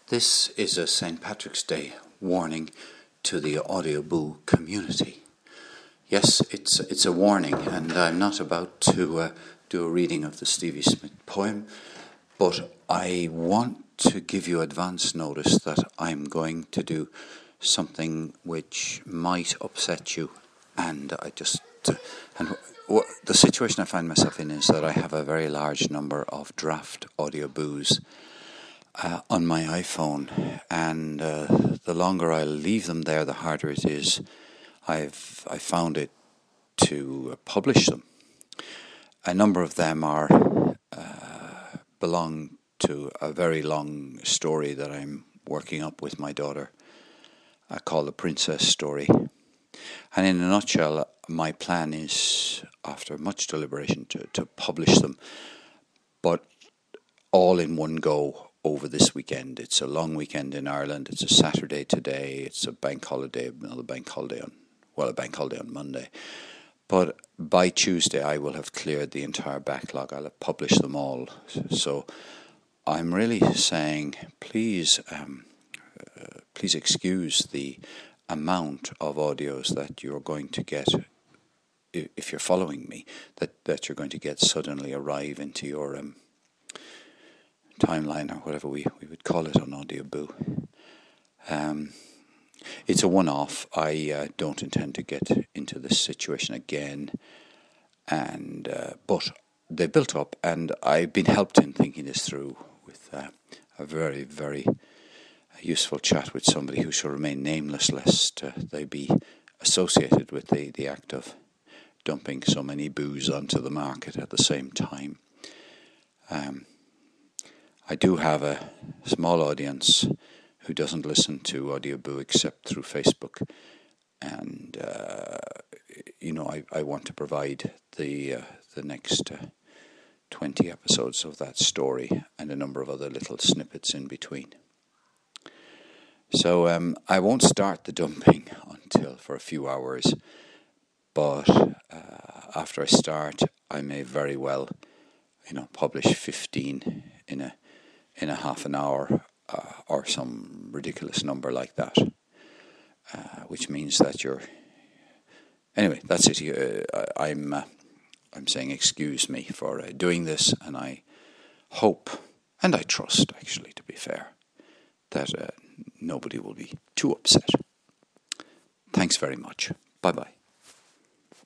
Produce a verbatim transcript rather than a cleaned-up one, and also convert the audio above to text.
This is a Saint Patrick's Day warning to the Audioboo community. Yes, it's it's a warning, and I'm not about to uh, do a reading of the Stevie Smith poem, but I want to give you advance notice that I'm going to do something which might upset you, and I just uh, and w- the situation I find myself in is that I have a very large number of draft audioboos Uh, on my iPhone, and uh, the longer I leave them there, the harder it is. I've I found it to publish them. A number of them are uh, belong to a very long story that I'm working up with my daughter, uh, called The Princess Story. And in a nutshell, my plan is, after much deliberation, to, to publish them, but all in one go over this weekend. It's a long weekend in Ireland. It's a Saturday today. It's a bank holiday, another bank holiday on, well, a bank holiday on Monday. But by Tuesday, I will have cleared the entire backlog. I'll have published them all. So I'm really saying, please, um, uh, please excuse the amount of audios that you're going to get, if you're following me, that, that you're going to get suddenly arrive into your um, timeline, or whatever we, we would call it on Audioboo. Um, it's a one-off. I uh, don't intend to get into this situation again, and uh, but they built up, and I've been helped in thinking this through with uh, a very, very useful chat with somebody who shall remain nameless, lest uh, they be associated with the, the act of dumping so many boos onto the market at the same time. Um, I do have a small audience who doesn't listen to Audioboo except through Facebook, and uh, you know I, I want to provide the uh, the next uh, twenty episodes of that story and a number of other little snippets in between. So um, I won't start the dumping until for a few hours, but uh, after I start, I may very well, you know, publish fifteen in a in a half an hour, uh, or some ridiculous number like that, uh, which means that you're... Anyway, that's it. Uh, I'm uh, I'm saying excuse me for uh, doing this, and I hope, and I trust, actually, to be fair, that uh, nobody will be too upset. Thanks very much. Bye-bye.